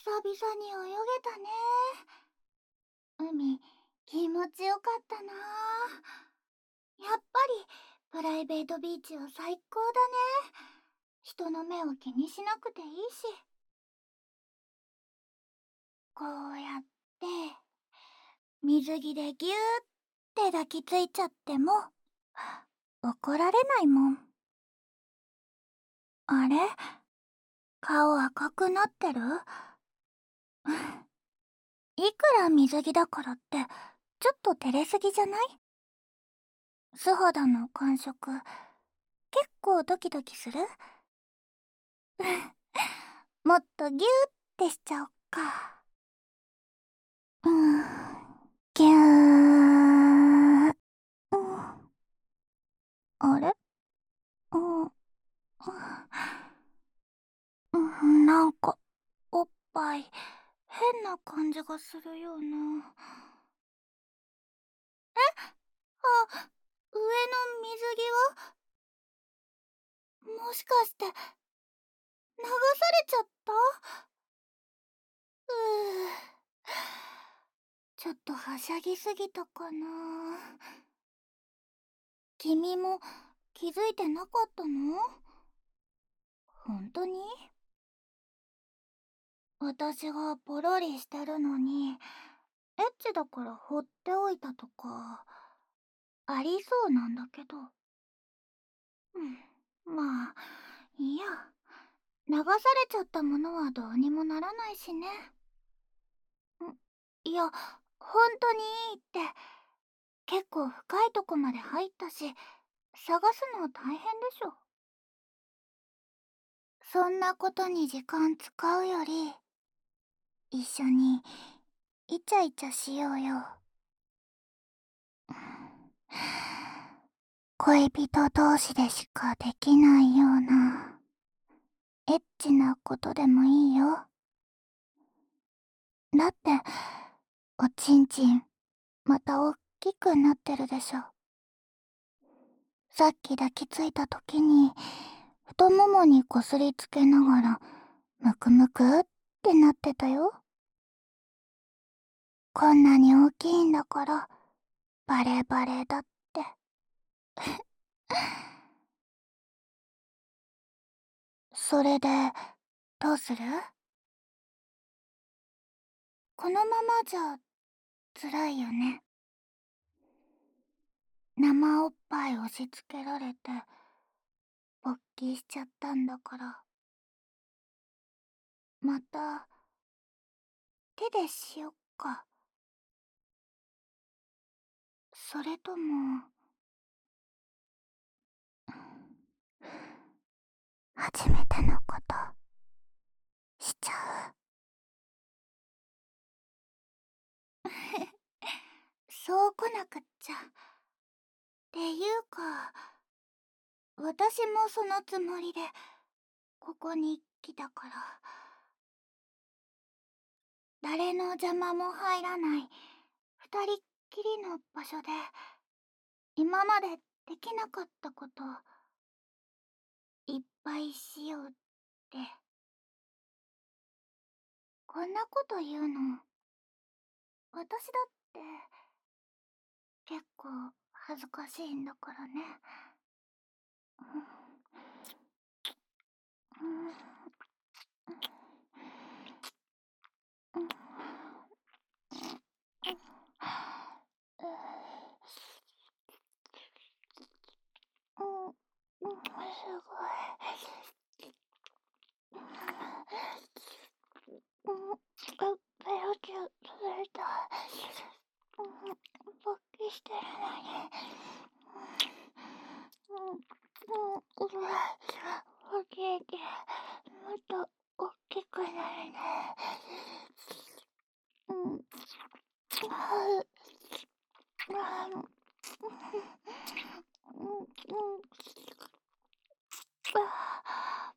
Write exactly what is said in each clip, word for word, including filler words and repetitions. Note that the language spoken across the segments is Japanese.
々に泳げたね。海、気持ちよかったな。やっぱり、プライベートビーチは最高だね。人の目を気にしなくていいし。こうやって、水着でぎゅーって抱きついちゃっても、怒られないもん。あれ？顔赤くなってる？いくら水着だからって、ちょっと照れすぎじゃない？素肌の感触、結構ドキドキする？もっとギューってしちゃおっか。うーん、ぎゅー。うん、あれ？うん、うん、なんか、おっぱい、変な感じがするよな。あ、上の水着はもしかして、流されちゃった？うー。ちょっとはしゃぎすぎたかな。君も気づいてなかったの？本当に？私がポロリしてるのに、エッチだから放っておいたとか、ありそうなんだけど。うん、まあ、いいや。流されちゃったものはどうにもならないしね。んいや、本当にいいって。結構深いとこまで入ったし、探すの大変でしょ。そんなことに時間使うより、一緒にイチャイチャしようよ。恋人同士でしかできないようなエッチなことでもいいよ。だって、おちんちんまたおっきくなってるでしょ。さっき抱きついた時に太ももにこすりつけながらむくむくってなってたよ。こんなに大きいんだからバレバレだって。それでどうする？このままじゃ辛いよね。生おっぱい押し付けられて勃起しちゃったんだから、また手でしよっか。それとも初めてのことしちゃう？そう来なくっちゃ。っていうか、私もそのつもりでここに来たから。誰の邪魔も入らない二人っきりの場所で今までできなかったこといっぱいしようって。こんなこと言うの私だって結構恥ずかしいんだからね。うん、うん、うん、うん、うん、すごい。うん、ベロチュ冷たい。うん、勃起してるのに。うん、うん、うわ、大きいけもっと大きくなるね。うん、あう、あう、うん、うん、あ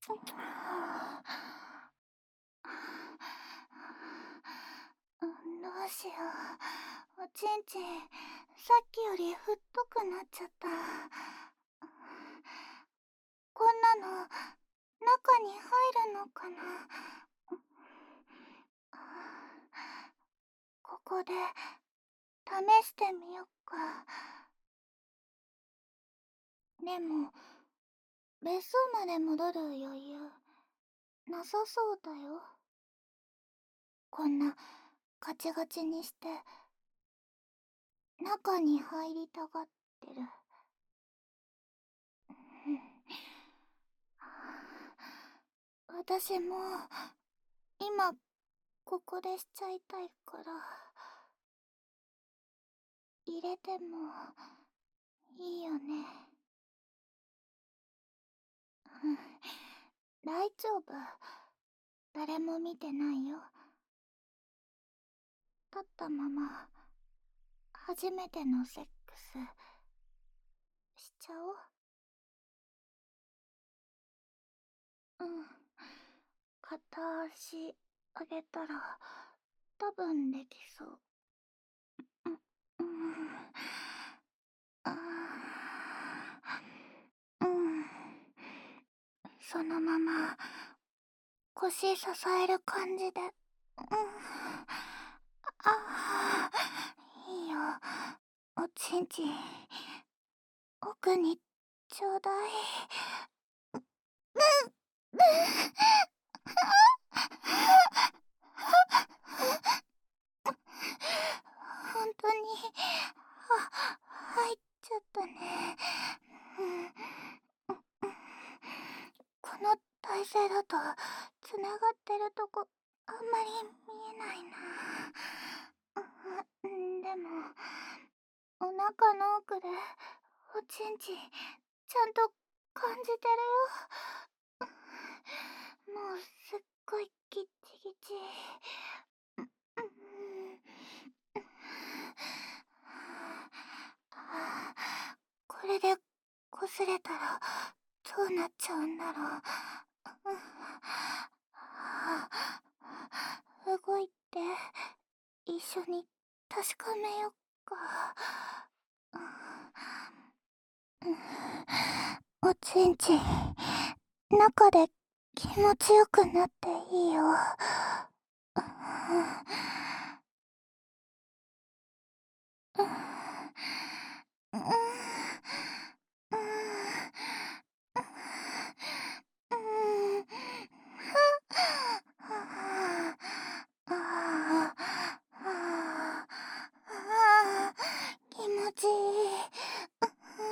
どうしよう。おちんちん、さっきより太くなっちゃった。こんなの、中に入るのかな。 こで試してみよっか。でも別荘まで戻る余裕なさそうだよ。こんなガチガチにして中に入りたがってる。私も今ここでしちゃいたいから入れてもいいよね。うん、大丈夫。誰も見てないよ。立ったまま初めてのセックスしちゃおう。うん。片足上げたら多分できそう。うん、うん、あー、うん。そのまま腰支える感じで。うん。あー、いいよ。おちんちん奥にちょうだい。本当には入っちゃったね。うん、この体勢だとつながってるとこあんまり見えないな。うん、でもお腹の奥でおちんちんちゃんと感じてるよ。もうすっごいギッチギチ。うん、これで擦れたらどうなっちゃうんだろう。動いて一緒に確かめよっか。おちんちん中で気持ちよくなっていいよ。気持ちいい。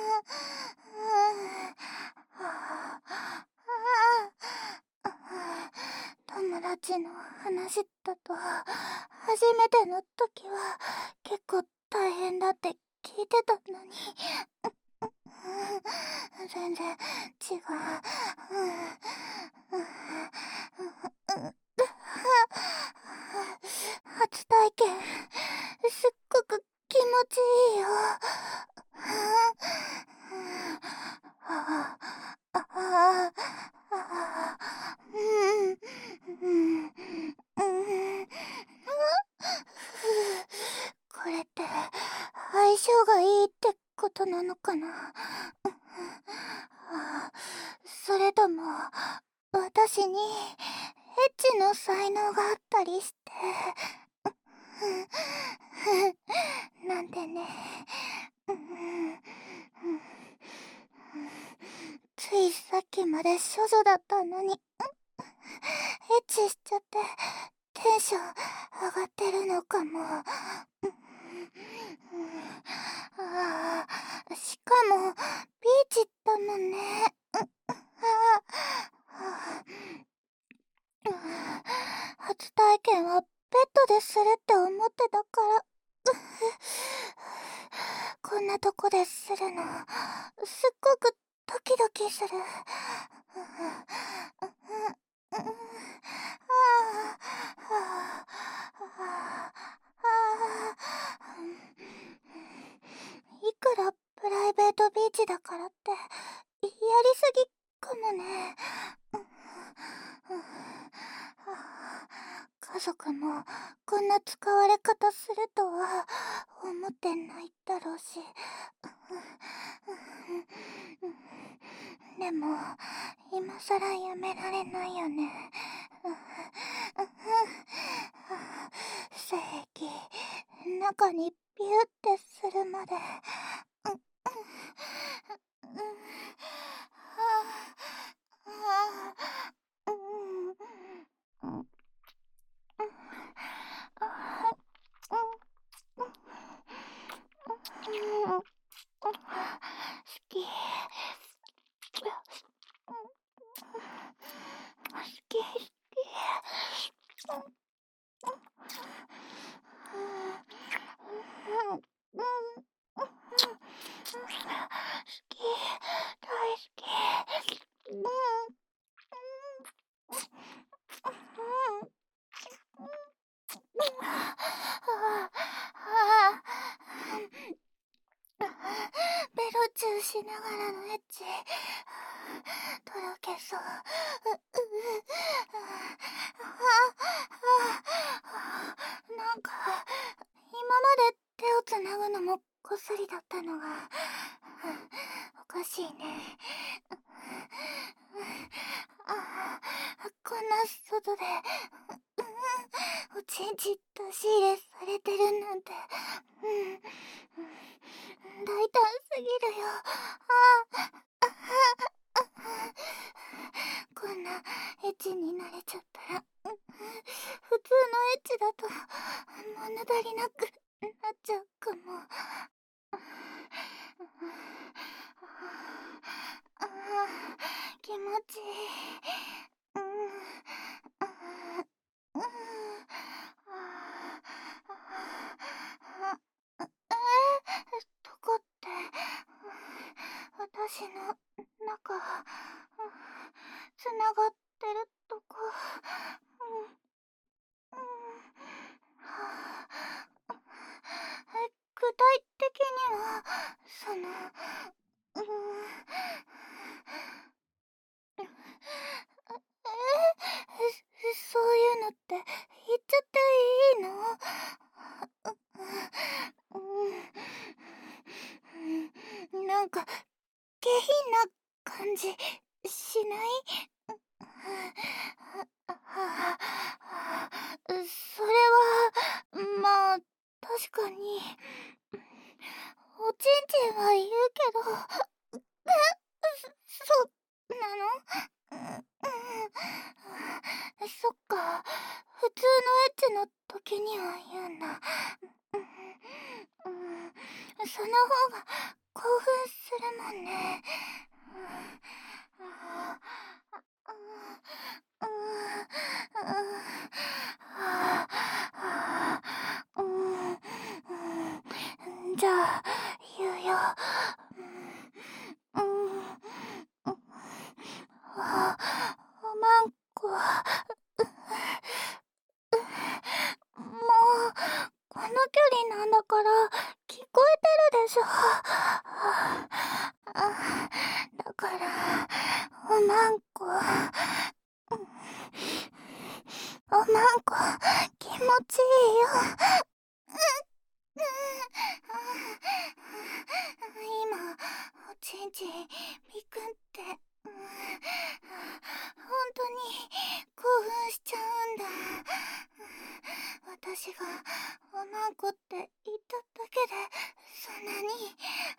友達の話だと初めての時は結構大変だって聞いてたのに全然違う。初体験すっごく気持ちいいよ。これって相性がいいってことなのかな。それとも私にエッチの才能があったりしてなんてね。ついさっきまで処女だったのにエッチしちゃってテンション上がってるのかも。ああ、しかもビーチだもんね。初体験はベッドでするって思ってたからこんなとこでするのすっごくドキドキする。いくらプライベートビーチだからってやりすぎかもね。家族もこんな使われ方するとは思ってないだろうし。でも今さらやめられないよね。聖域中にビューってするまで。うん、うん、うん、はあ、うん、うん、うん、あ、うん、うん、好き。好き、好き。うん、うん、うん、好き、大好き。うん、うん、うん、はあ、ベロチューしながらのエッチ、とろけそう。う、う、なんか、今まで手をつなぐのもこっそりだったのが、おかしいね。あ、こんな外で、おちんち出し入れされてるなんて、うん、大胆すぎるよ。ああ、こんなエッチになれちゃったら、普通のエッチだと物足りなくなっちゃうかも。ああ、気持ちいい。うん、あうん、ああ、えー、どこって、私の中、つながってるとこ、うん、うん、はあ、え、具体的には、その、うん、え、そういうのって言っちゃっていいの？うん、なんか下品な感じしない？それは、まあ、確かに。おちんちんは言うけど、そ、そうなの？そっか、普通のエッチの時には言うんだ。うん、その方が興奮するもんね。じゃあ言うよ。うん、あ、マンコ、もうこの距離なんだから聞こえてるでしょ。だからおまんこ、おまんこ気持ちいいよ。今おちんちんピクって、本当に興奮しちゃうんだ。私がおまんこって言っただけでそんなに。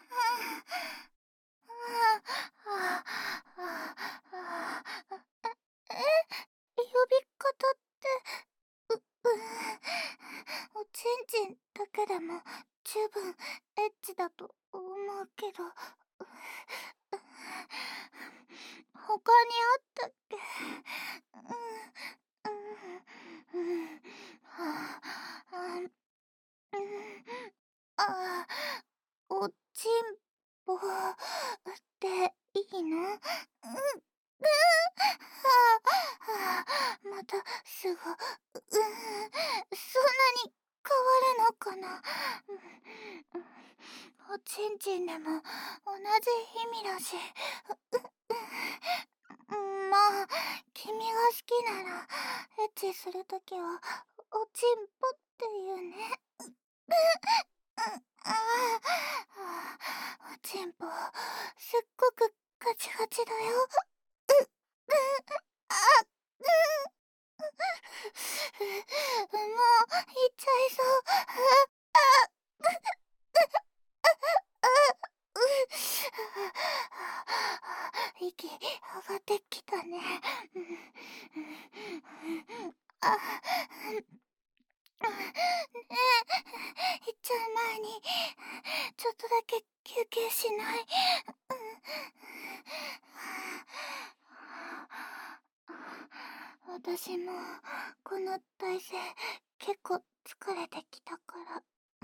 え、呼び方って、う、うん、おちんちんだけでも十分エッチだと思うけど、他にあったっけ？うん、うん、うん、はあ、うん、あ、おちんぽっていいの？うん、うん、はあ、はあ、またすぐ、うん、そんなに変わるのかな？うん、おちんちんでも同じ意味だし、うん、まあ君が好きならエッチするときはおちんぽって言うね。ああ、おちんぽすっごくガチガチだよ。あ、もう行っちゃいそう。 息上がってきたね。あ、ねえ、行っちゃう前にちょっとだけ休憩しない？私もこの体勢結構疲れてきたから。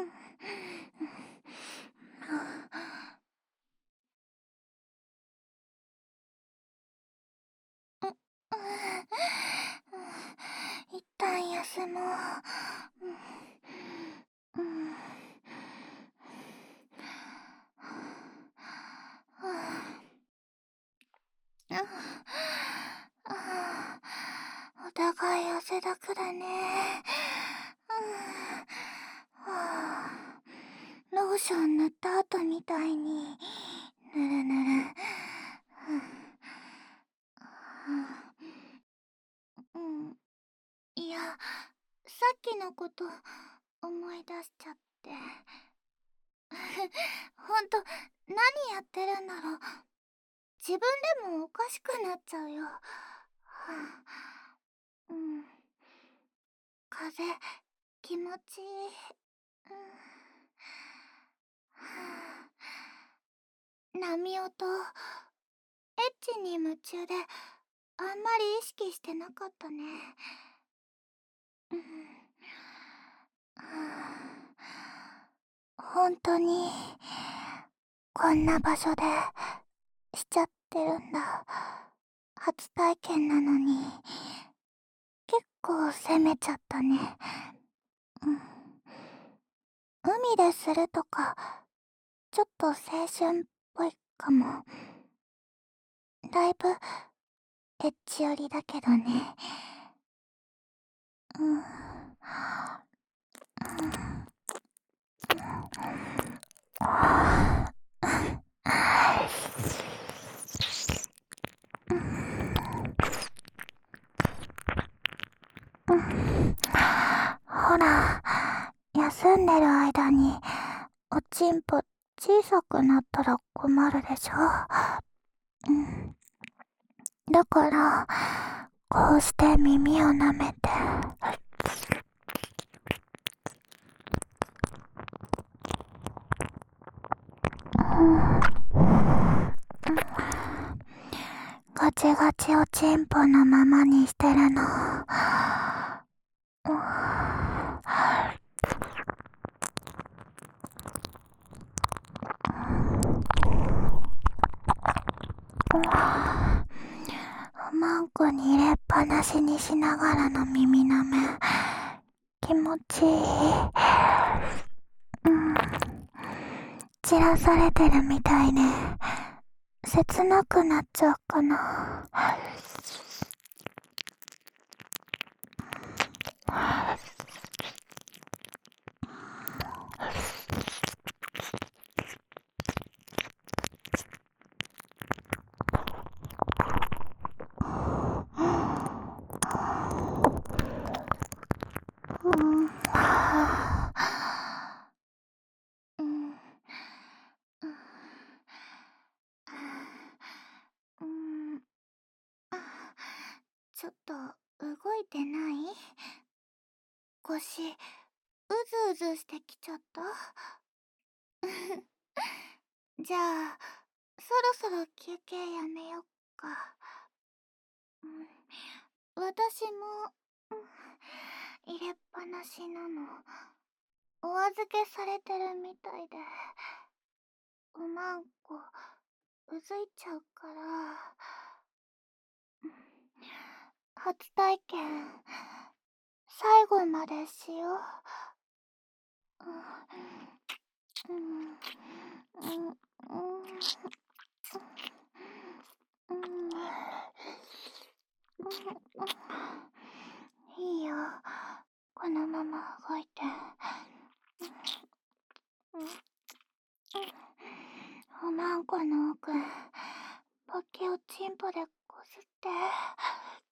一旦休もう。うん。お互い汗だくだね。ローション塗った後みたいにぬるぬる。うん。いや、さっきのこと思い出しちゃって。ほんと、何やってるんだろう。自分でもおかしくなっちゃうよ。はあ、うん。風、気持ちいい。うん、はあ、波音、エッチに夢中であんまり意識してなかったね。うん、はあ、本当にこんな場所でしちゃってるんだ。初体験なのに結構攻めちゃったね。うん、海でするとかちょっと青春っぽいかも。だいぶエッチ寄りだけどね。うん、うん、ほら、休んでる間におちんぽ小さくなったら困るでしょ。うん、だからこうして耳を舐めて。うん、ガチガチおちんぽのままにしてるの。うん、おまんこに入れっぱなしにしながらの耳舐め、気持ちいい。うん、散らされてるみたいで切なくなっちゃうかな。うん、はあ、うん、うん、ちょっと動いてない？腰うずうずしてきちゃった？じゃあそろそろ休憩やめよっか。うん、私も、うん、入れっぱなしなの。お預けされてるみたいでおまんこうずいちゃうから。うん、初体験最後までしよう。うん、うん、うん、うん、うん、いいよ、このまま動いて。うん、おまんこの奥ポッケをチンポでこすって。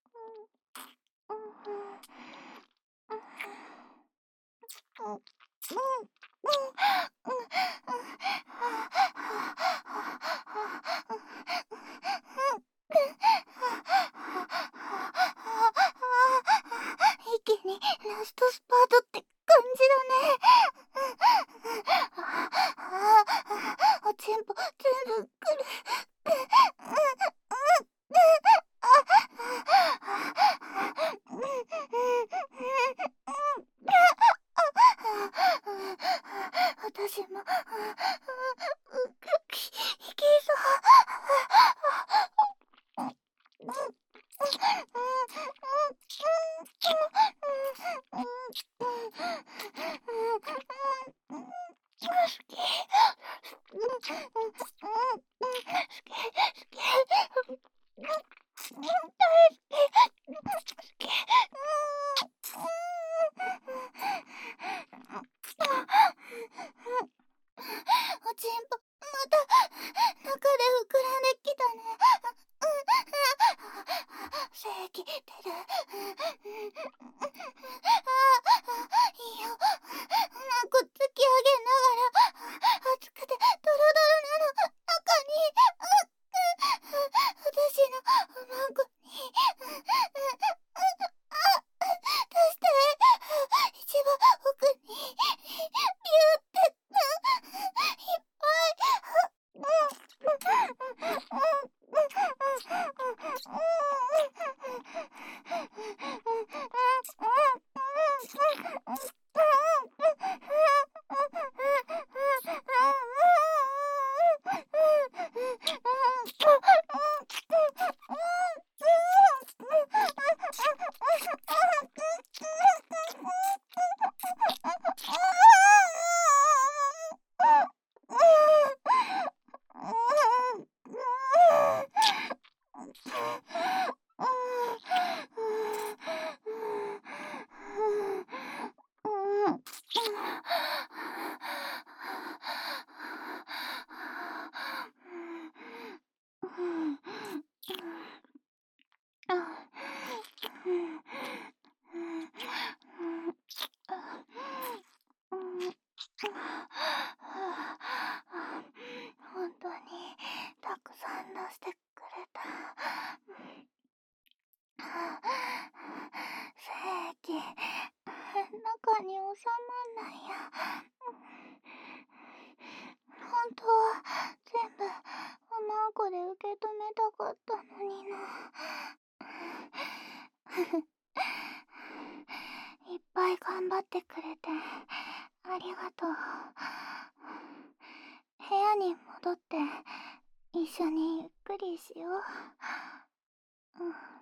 うん、うん、うん、うん、 一気にラストスパートって感じだね。おちんぽ全部くる。私もいけそうおちんぽまた中で膨らんできたね。正義出る。いいよ。こっつき上げながら熱くてドロドロなの中に私のおまんこに出して一番奥にビューっていっぱ本当にたくさん出してくれた。正義中に収まんないや。本当は全部おまんこで受け止めたかったのにな。いっぱい頑張ってくれてありがとう。部屋に戻って一緒にゆっくりしよう。うん。